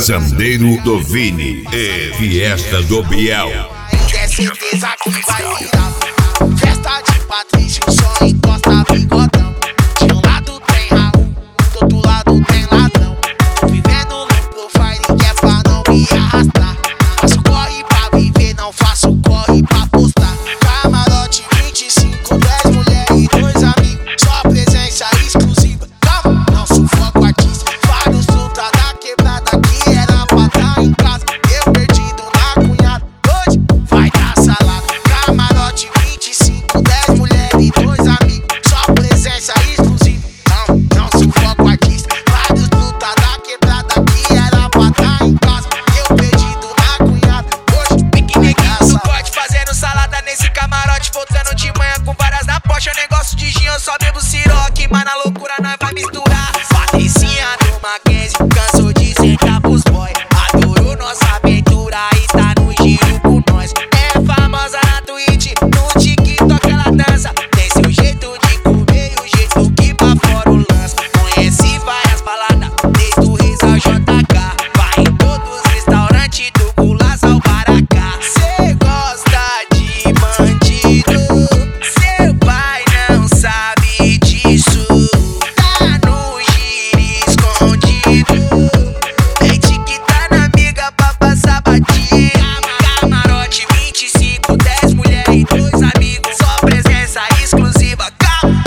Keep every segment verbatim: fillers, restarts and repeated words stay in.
Casandeiro do Vini e Fiesta do Biel. É certeza que vai virar festa de Patrício, só encosta bigodão. De um lado tem Raul, do outro lado tem ladrão. Vivendo no profile que é pra não me arrastar. Faço corre pra viver, não faço corre pra postar. Camarote vinte e cinco, dez mulheres e dois amigos. Só presença exclusiva, calma, não sufoco artista. Vários truta da quebrada que era pra tá em casa. Eu perdido na cunhada, hoje vai dar salada. Camarote vinte e cinco, dez mulheres e dois amigos. Só presença exclusiva, não, não sufoco artista. Vários truta da quebrada que era pra tá em casa. Eu perdido na cunhada, hoje piqueniquinho do corte, fazendo salada nesse camarote. Voltando de manhã com várias na pocha. Negócio de gin, eu só bebo siroque, mas na loucura nós vai misturar. Patricinha do Mackenzie cansou de sentar pros boy. Adorou nossa aventura e tá no giro com nós. É famosa na Twitch, no TikTok ela dança. Tem seu jeito de comer e o jeito que pra fora o lança. Conheci várias baladas, desde o Riz ao J K. Vai em todos os restaurantes, do Gulas ao Baracá. Cê gosta de bandido, seu pai não sabe disso. Tá no giro escondido, leite que tá na amiga pra passar batida. Camarote vinte e cinco, dez mulheres e dois amigos. Só presença exclusiva, calma.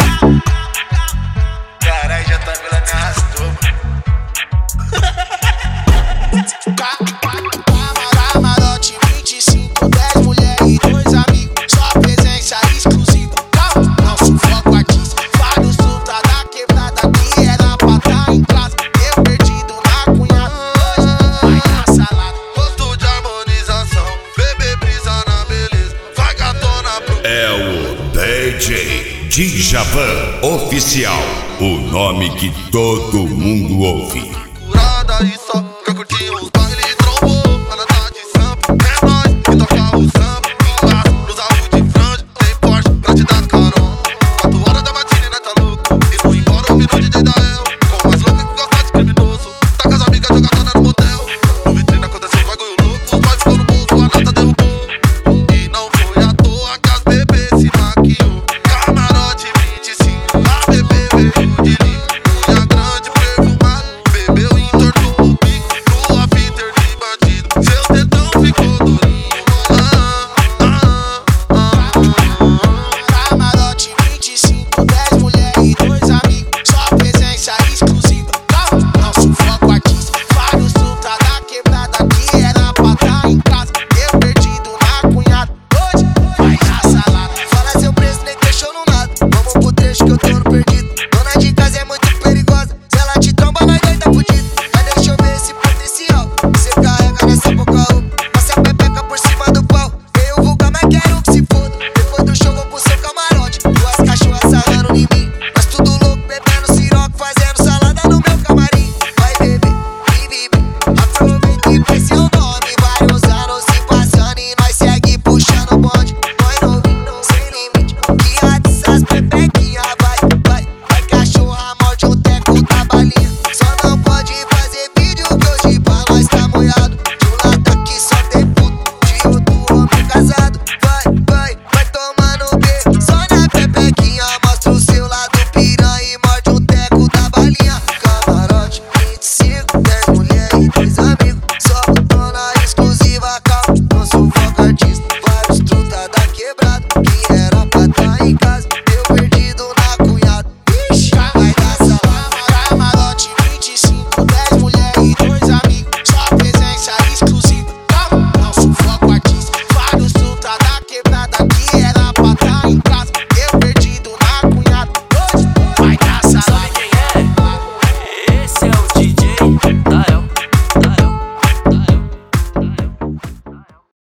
Caralho, já tá vendo me arrastou. Camarote vinte e cinco, dez mulheres e dois amigos. Só presença exclusiva, calma, não sufoco artista. Vários truta da quebrada que era pra tá em casa. Eu perdido na cunhada, hoje vai dar salada. Gosto de harmonização, bebê brisa na beleza, vagatona pro... É o D J Djavan Oficial, o nome que todo mundo ouve. curada e só